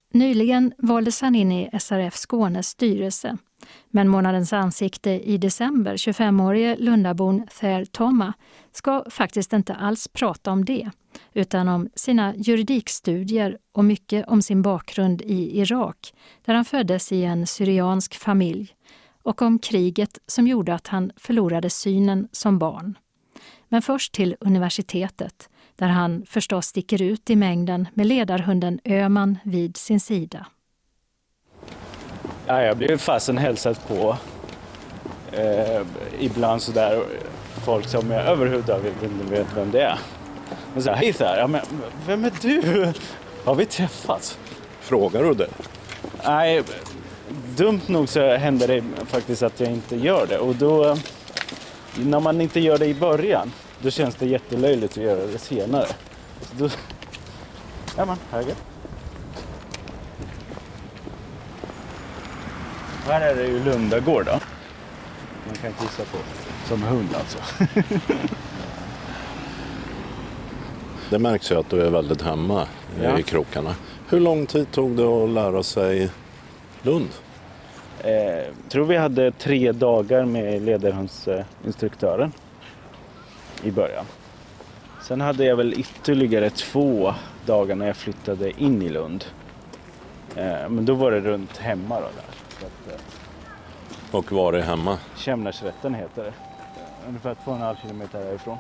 Nyligen valdes han in i SRF Skånes styrelse. Men månadens ansikte i december, 25-årige Lundabon Ther Thoma, ska faktiskt inte alls prata om det, utan om sina juridikstudier och mycket om sin bakgrund i Irak, där han föddes i en syriansk familj, och om kriget som gjorde att han förlorade synen som barn. Men först till universitetet, där han förstås sticker ut i mängden med ledarhunden Öman vid sin sida. Ja, jag blev fasen hälsat på ibland sådär folk som jag överhuvudtaget inte vet vem det är. Men så här, hej där, ja, men vem är du? Har vi träffats? Frågar du det? Nej, dumt nog så händer det faktiskt att jag inte gör det. Och då, när man inte gör det i början, då känns det jättelöjligt att göra det senare. Så då, ja man, höger. Här är det ju Lundagård då. Man kan kissa på som hund alltså. Det märks ju att du är väldigt hemma i krokarna. Hur lång tid tog det att lära sig Lund? Tror vi hade 3 dagar med ledarhundsinstruktören i början. Sen hade jag väl ytterligare 2 dagar när jag flyttade in i Lund. Men då var det runt hemma då där. Så att, Och var är hemma? Kämnarsrätten heter det. Ungefär 2,5 kilometer härifrån.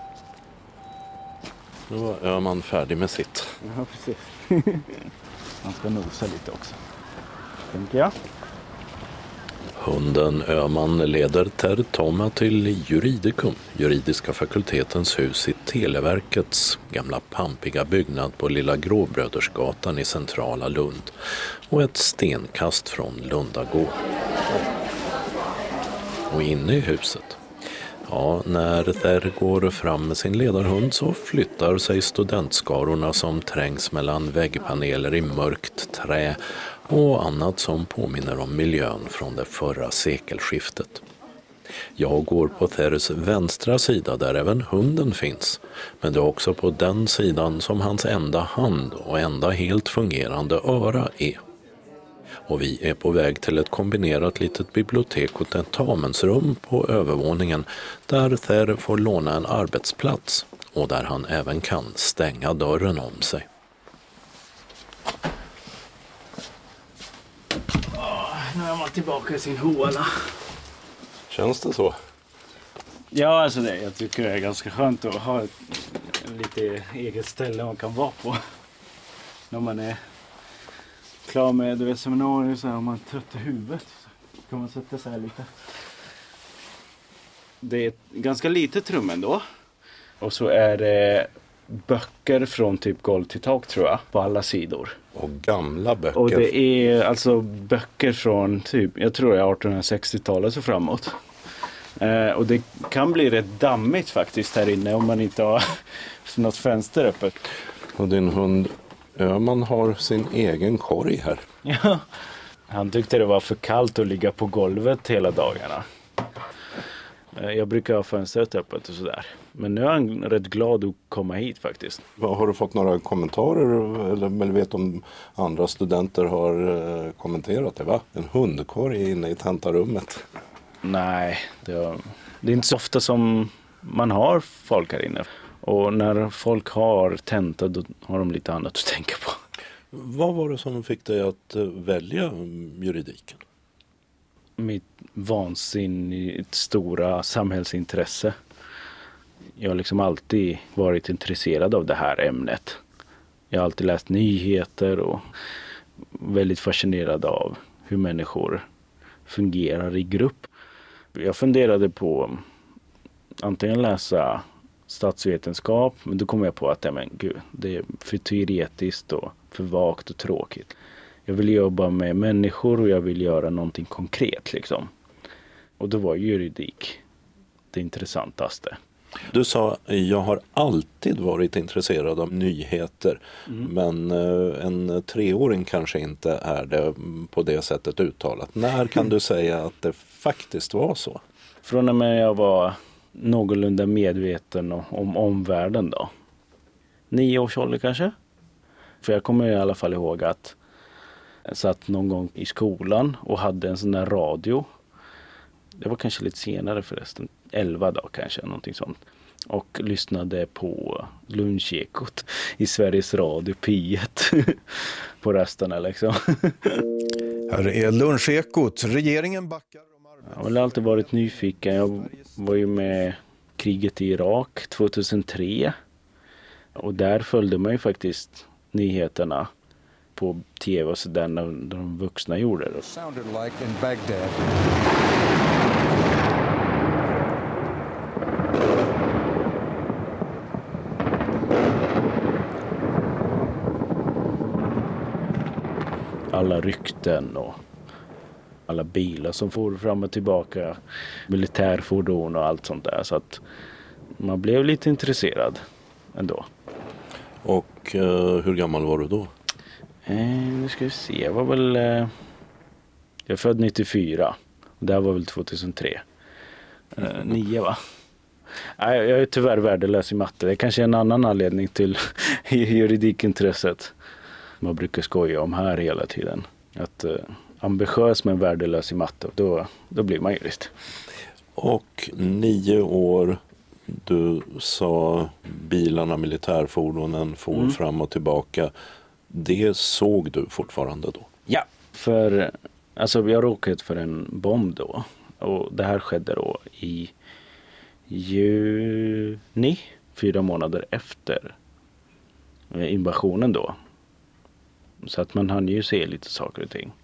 Då är man färdig med sitt. Ja, precis. Man ska nosa lite också, tänker jag. Hunden Öman leder Ther Thoma till Juridicum, juridiska fakultetens hus i Televerkets gamla pampiga byggnad på Lilla Gråbrödersgatan i centrala Lund och ett stenkast från Lundagård. Och inne i huset, ja, när Ther går fram med sin ledarhund så flyttar sig studentskarorna som trängs mellan väggpaneler i mörkt trä och annat som påminner om miljön från det förra sekelskiftet. Jag går på Thers vänstra sida där även hunden finns, men det är också på den sidan som hans enda hand och enda helt fungerande öra är. Och vi är på väg till ett kombinerat litet bibliotek och tentamensrum på övervåningen där Ther får låna en arbetsplats och där han även kan stänga dörren om sig. Nu är man tillbaka i sin håla. Känns det så? Ja, alltså det. Jag tycker det är ganska skönt att ha ett lite eget ställe man kan vara på. När man är klar med seminarier så här, om man är trött i huvudet så kan man sätta sig här lite. Det är ett ganska litet rum ändå. Och så är det böcker från typ golv till tak tror jag, på alla sidor. Och gamla böcker. Och det är alltså böcker från typ, jag tror det är 1860-talet och framåt. Och det kan bli rätt dammigt faktiskt här inne om man inte har något fönster öppet. Och din hund Öman har sin egen korg här. Ja, han tyckte det var för kallt att ligga på golvet hela dagarna. Jag brukar ha fönstret öppet och sådär. Men nu är han rätt glad att komma hit faktiskt. Har du fått några kommentarer eller vet om andra studenter har kommenterat det, va? En hundkorg inne i tentarummet. Nej, det är inte så ofta som man har folk här inne. Och när folk har tenta då har de lite annat att tänka på. Vad var det som fick dig att välja juridiken? Mitt vansinnigt stora samhällsintresse. Jag har liksom alltid varit intresserad av det här ämnet. Jag har alltid läst nyheter och väldigt fascinerad av hur människor fungerar i grupp. Jag funderade på antingen läsa statsvetenskap, men då kom jag på att det är för teoretiskt och för vagt och tråkigt. Jag vill jobba med människor och jag vill göra någonting konkret liksom. Och då var juridik det intressantaste. Du sa, jag har alltid varit intresserad av nyheter, men en 3-åring kanske inte är det på det sättet uttalat. När kan du säga att det faktiskt var så? Från och med jag var någorlunda medveten om omvärlden då. 9 års ålder kanske. För jag kommer i alla fall ihåg att satt någon gång i skolan och hade en sån där radio. Det var kanske lite senare förresten. 11 dagar kanske, någonting sånt. Och lyssnade på Lunchekot i Sveriges Radio P1 på rösterna liksom. Här är Lunchekot. Regeringen backar om Jag har väl alltid varit nyfiken. Jag var ju med kriget i Irak 2003. Och där följde man ju faktiskt nyheterna på tv och sådär när de vuxna gjorde det. Sounded like in Baghdad. Alla rykten och alla bilar som får fram och tillbaka, militärfordon och allt sånt där. Så att man blev lite intresserad ändå. Och hur gammal var du då? Nu ska vi se, jag var väl... jag är född 94 och det här var väl 2003. 9 va? Nej, jag är tyvärr värdelös i matte. Det är kanske en annan anledning till juridikintresset. Man brukar skoja om här hela tiden. Att ambitiös men värdelös i matte, då blir man jurist. Och 9 år, du sa bilarna, militärfordonen for fram och tillbaka. Det såg du fortfarande då? Ja, för alltså jag råkade ut för en bomb då. Och det här skedde då i juni, 4 månader efter invasionen då. Så att man hann ju se lite saker och ting.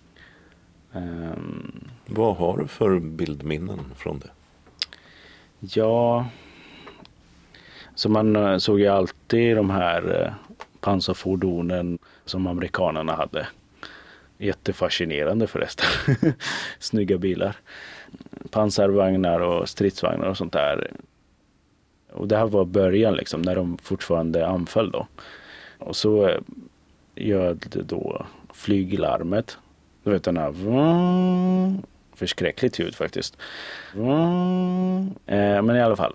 Vad har du för bildminnen från det? Ja, så man såg ju alltid de här pansarfordonen som amerikanerna hade. Jättefascinerande förresten. Snygga bilar. Pansarvagnar och stridsvagnar och sånt där. Och det här var början liksom, när de fortfarande anföll då. Och så gör det då flyglarmet. Du vet den här förskräckligt ljud faktiskt. Men i alla fall.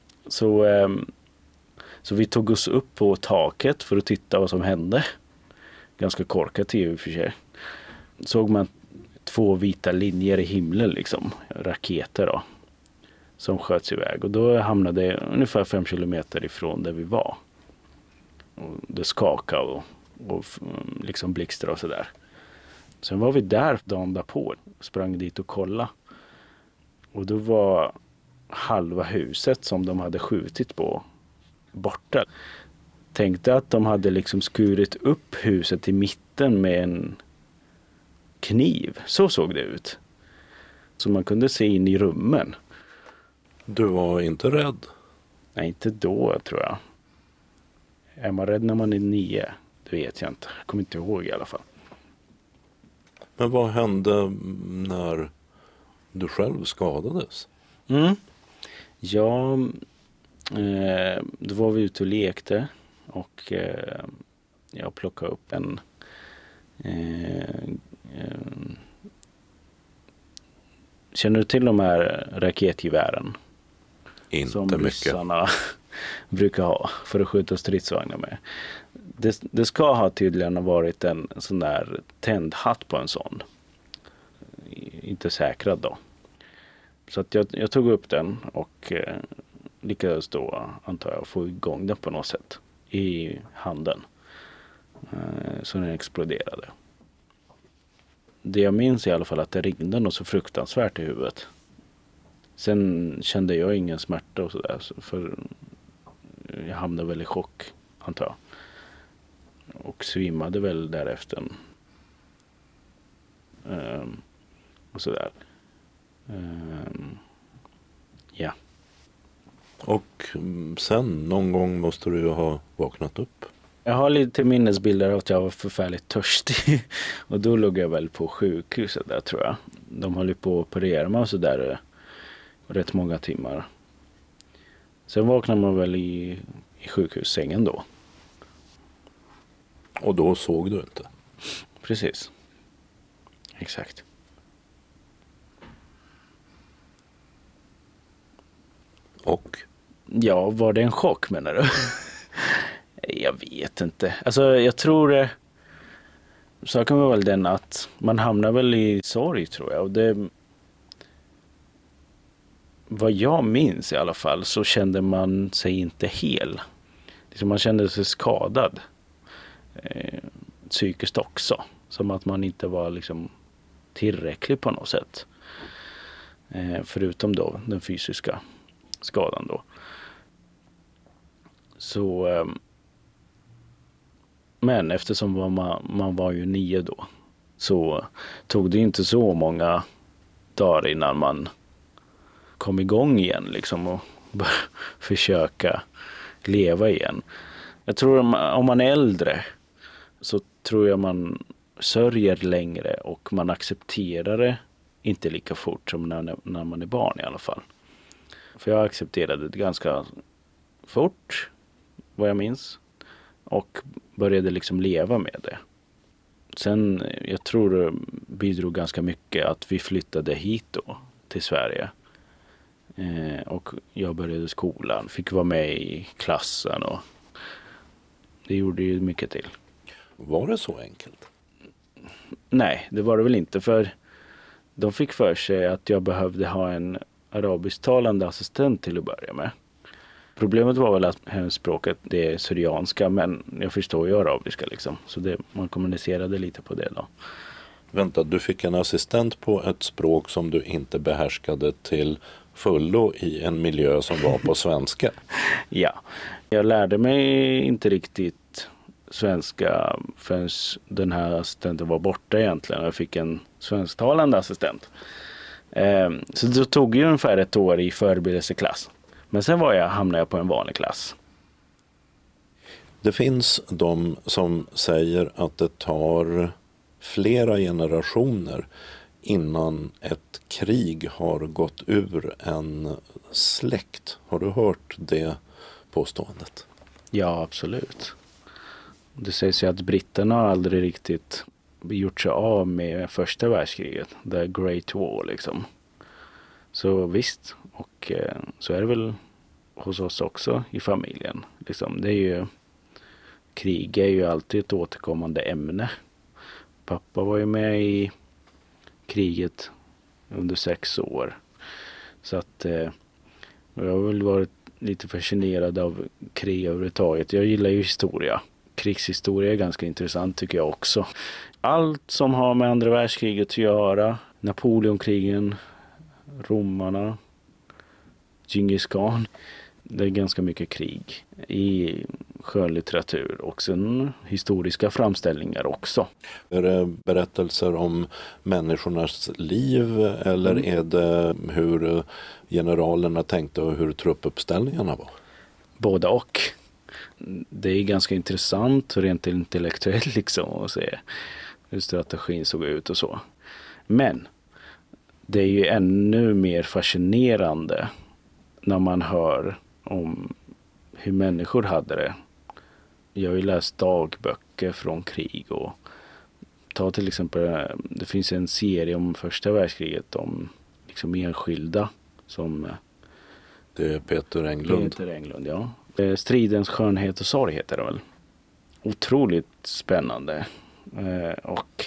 Så vi tog oss upp på taket för att titta vad som hände. Ganska korkat i och för sig. Såg man 2 vita linjer i himlen liksom. Raketer då. Som sköts iväg. Och då hamnade det ungefär 5 kilometer ifrån där vi var. Och det skakade och liksom blixtrade och sådär. Sen var vi där dagen därpå. Sprang dit och kollade. Och då var halva huset som de hade skjutit på borta. Tänkte att de hade liksom skurit upp huset i mitten med en kniv. Så såg det ut. Så man kunde se in i rummen. Du var inte rädd? Nej, inte då tror jag. Är man rädd när man är 9? Det vet jag inte. Jag kommer inte ihåg i alla fall. Men vad hände när du själv skadades? Ja, då var vi ute och lekte. Och jag plockade upp en känner du till de här raketgevären? Inte som mycket. ryssarna brukar ha för att skjuta stridsvagnar med. Det ska ha tydligen varit en sån där tändhatt på en sån. Inte säkrad då. Så att jag tog upp den och lyckades då, antar jag, få igång den på något sätt i handen. Så den exploderade. Det jag minns i alla fall att det ringde något så fruktansvärt i huvudet. Sen kände jag ingen smärta och sådär. För jag hamnade väl i chock, antar jag. Och svimmade väl därefter. Och sådär. Ja. Och sen någon gång måste du ha vaknat upp. Jag har lite minnesbilder av att jag var förfärligt törstig. Och då låg jag väl på sjukhuset där tror jag. De höll på att operera mig och sådär rätt många timmar. Sen vaknade man väl i sjukhussängen då. Och då såg du inte? Precis. Exakt. Och? Ja, var det en chock menar du? Jag vet inte. Alltså jag tror saken var väl den att man hamnar väl i sorg, tror jag. Och det, vad jag minns i alla fall, så kände man sig inte hel. Liksom man kände sig skadad. Psykiskt också. Som att man inte var liksom tillräcklig på något sätt. Förutom då den fysiska skadan då. Så, men eftersom man var ju 9 då, så tog det inte så många dagar innan man kom igång igen liksom och försöka leva igen. Jag tror om man är äldre så tror jag man sörjer längre och man accepterar det inte lika fort som när man är barn i alla fall. För jag accepterade det ganska fort, vad jag minns, och började liksom leva med det. Sen, jag tror det bidrog ganska mycket att vi flyttade hit då till Sverige. Och jag började skolan, fick vara med i klassen och det gjorde ju mycket till. Var det så enkelt? Nej, det var det väl inte, för de fick för sig att jag behövde ha en arabisktalande assistent till att börja med. Problemet var väl att hemspråket det är syrianska, men jag förstår ju arabiska liksom. Så man kommunicerade lite på det då. Vänta, du fick en assistent på ett språk som du inte behärskade till fullo i en miljö som var på svenska? Ja, jag lärde mig inte riktigt svenska förrän den här assistenten var borta egentligen. Jag fick en svensktalande assistent. Så det tog ju ungefär 1 år i förberedelseklass. Men sen hamnade jag på en vanlig klass. Det finns de som säger att det tar flera generationer innan ett krig har gått ur en släkt. Har du hört det påståendet? Ja, absolut. Det sägs ju att britterna aldrig riktigt gjort sig av med första världskriget. The Great War liksom. Så visst, och så är det väl hos oss också i familjen. Liksom, det är ju, krig är ju alltid ett återkommande ämne. Pappa var ju med i kriget under 6 år. Så att jag har väl varit lite fascinerad av krig överhuvudtaget. Jag gillar ju historia. Krigshistoria är ganska intressant tycker jag också. Allt som har med andra världskriget att göra, Napoleonkrigen, romarna, Genghis Khan. Det är ganska mycket krig i skönlitteratur och sen historiska framställningar också. Är det berättelser om människornas liv eller är det hur generalerna tänkte och hur truppuppställningarna var? Båda och. Det är ganska intressant och rent intellektuellt liksom att se hur strategin såg ut och så. Men det är ju ännu mer fascinerande när man hör om hur människor hade det. Jag har ju läst dagböcker från krig och ta till exempel, det finns en serie om första världskriget om liksom enskilda som... Det är Peter Englund. Peter Englund, ja. Stridens skönhet och sorg heter det väl. Otroligt spännande. Och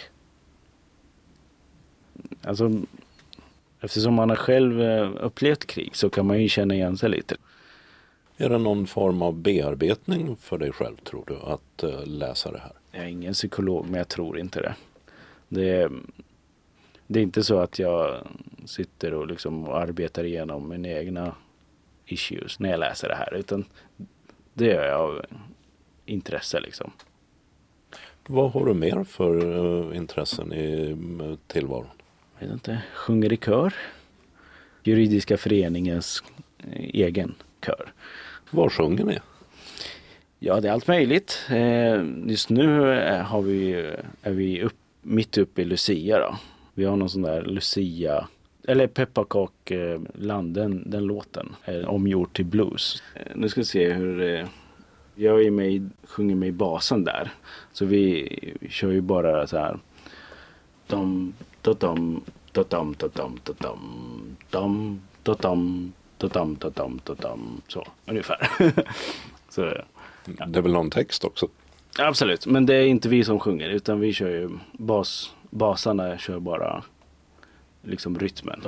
alltså eftersom man har själv upplevt krig så kan man ju känna igen sig lite. Är det någon form av bearbetning för dig själv tror du att läsa det här? Jag är ingen psykolog men jag tror inte det. Det är inte så att jag sitter och liksom arbetar igenom mina egna issues när jag läser det här utan det gör jag av intresse liksom. Vad har du mer för intressen i tillvaron? Jag vet inte, sjunger i kör. Juridiska föreningens egen kör. Vad sjunger ni? Ja, det är allt möjligt. Just nu är vi mitt uppe i Lucia då. Vi har någon sån där Lucia, eller Pepparkakeland, den låten är omgjord till blues. Nu ska vi se hur jag sjunger med i basen där. Så vi kör ju bara så här dom dom dom dom dom dom dom så ungefär. Så ja. Det är väl någon text också? Absolut, men det är inte vi som sjunger utan vi kör ju basarna kör bara liksom rytmen.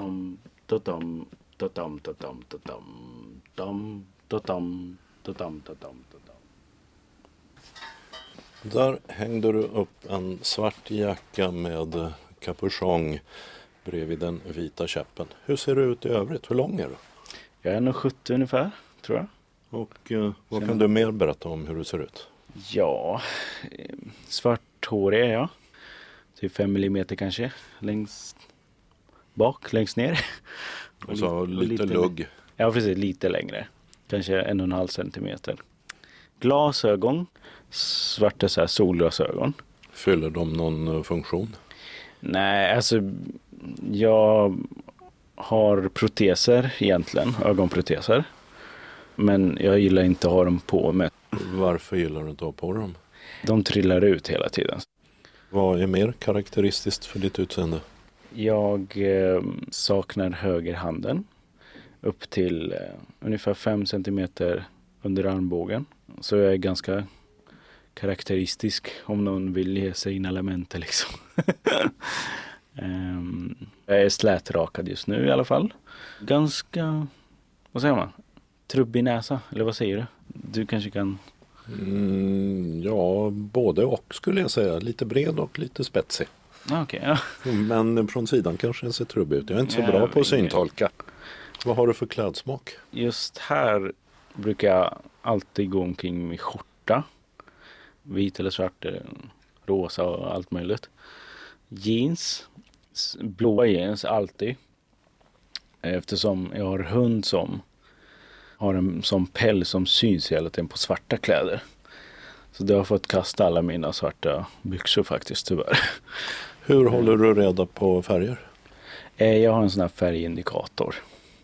Där hängde du upp en svart jacka med kapuschong bredvid den vita käppen. Hur ser du ut i övrigt? Hur lång är du? Jag är 1,70 ungefär, tror jag. Och vad kan du mer berätta om hur du ser ut? Ja, svarthårig är jag. Typ 5 millimeter kanske. Längst bak, längst ner. Och så lite lugg. Ja, precis. Lite längre. Kanske 1,5 centimeter. Glasögon. Svarta så här solglasögon. Fyller de någon funktion? Nej, alltså jag har proteser egentligen. Ögonproteser. Men jag gillar inte att ha dem på mig. Varför gillar du inte att ha på dem? De trillar ut hela tiden. Vad är mer karaktäristiskt för ditt utseende? Jag saknar högerhanden upp till ungefär 5 centimeter under armbågen. Så jag är ganska karaktäristisk om någon vill ge sig in elementer liksom. Jag är slätrakad just nu i alla fall. Ganska, vad säger man? Trubbig näsa, eller vad säger du? Du kanske kan... Ja, både och skulle jag säga. Lite bred och lite spetsig. Okej, ja. Men från sidan kanske den ser trubbig ut. Jag är inte så bra på att syntolka. Vad har du för klädsmak? Just här brukar jag alltid gå omkring med skjorta. Vit eller svart, rosa och allt möjligt. Jeans. Blåa jeans alltid. Eftersom jag har hund som har en sån päls som syns hela tiden på svarta kläder. Så det har fått kasta alla mina svarta byxor faktiskt, tyvärr. Hur håller du reda på färger? Jag har en sån här färgindikator.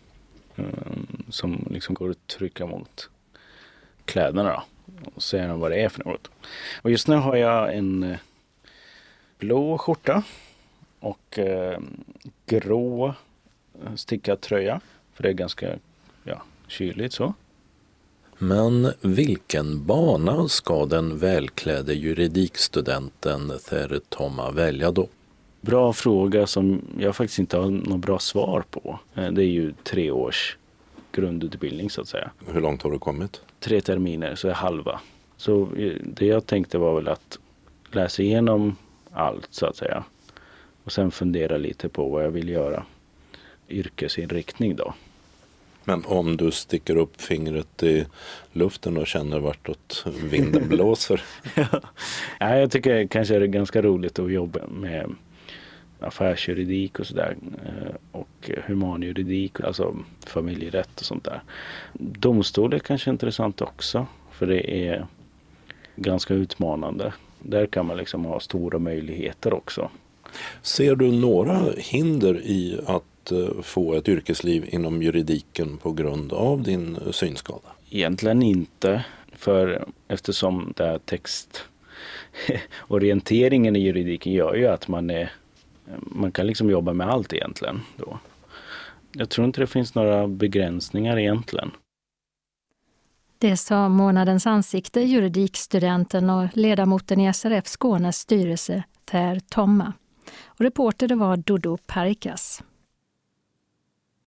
Som liksom går att trycka mot kläderna då. Och säga vad det är för något. Och just nu har jag en blå skjorta. Och grå stickad tröja. För det är ganska kyligt så. Men vilken bana ska den välklädde juridikstudenten Thär Tomma välja då? Bra fråga som jag faktiskt inte har något bra svar på. Det är ju 3 års grundutbildning så att säga. Hur långt har du kommit? 3 terminer, så är halva. Så det jag tänkte var väl att läsa igenom allt så att säga. Och sen fundera lite på vad jag vill göra. Yrkesinriktning då. Men om du sticker upp fingret i luften och känner vartåt vinden blåser? Ja, jag tycker kanske det är ganska roligt att jobba med affärsjuridik och sådär. Och humanjuridik, alltså familjerätt och sånt där. Domstol är kanske intressant också. För det är ganska utmanande. Där kan man liksom ha stora möjligheter också. Ser du några hinder i att få ett yrkesliv inom juridiken på grund av din synskada? Egentligen inte, för eftersom det här textorienteringen i juridiken gör ju att man kan liksom jobba med allt egentligen då. Jag tror inte det finns några begränsningar egentligen. Det sa Månadens ansikte, juridikstudenten och ledamoten i SRF Skånes styrelse, Thär Tomma. Och reporter det var Dodo Parikas.